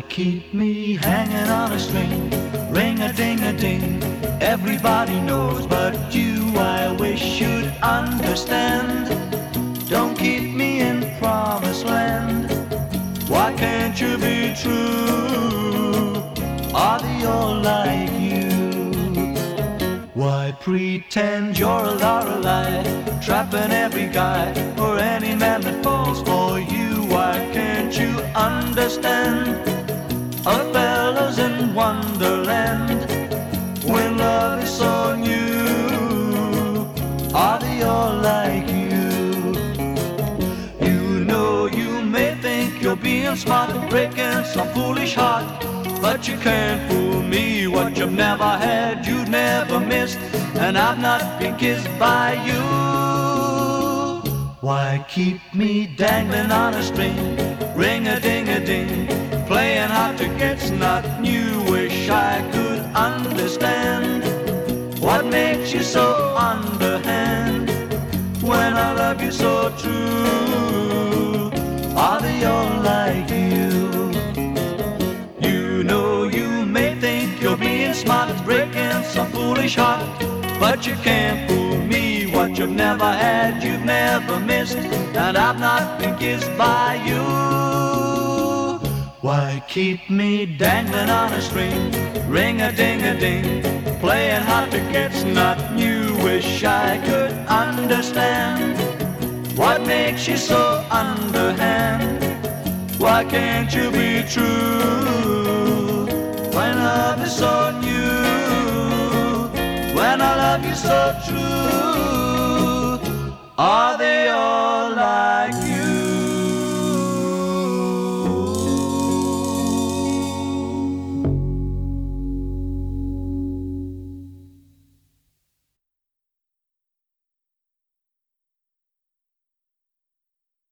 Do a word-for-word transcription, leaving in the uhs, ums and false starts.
keep me hanging on a string? Ring-a-ding-a-ding, everybody knows, but you I wish you'd understand. Don't keep me in promised land. Why can't you be true? Are they all like you? Why pretend you're a Lorelei, trapping every guy or any man that falls for you? Why can't you understand? A fella's in Wonderland when love is so new. Are they all like you? You know you may think you're being smart, breaking some foolish heart, but you can't fool me. What you've never had, you've never missed, and I've not been kissed by you. Why keep me dangling on a string? Ring-a-ding-a-ding, playing hard to get's not new. Wish I could understand what makes you so underhand when I love you so true. Are they all like you? You know you may think you're being smart, breaking some foolish heart, but you can't fool me. What you've never had, you've never missed, and I've not been kissed by you. Why keep me dangling on a string? Ring-a-ding-a-ding, playing hard to get's not new. Wish I could understand what makes you so underhand. Why can't you be true when love is so new? When I love you so true, are they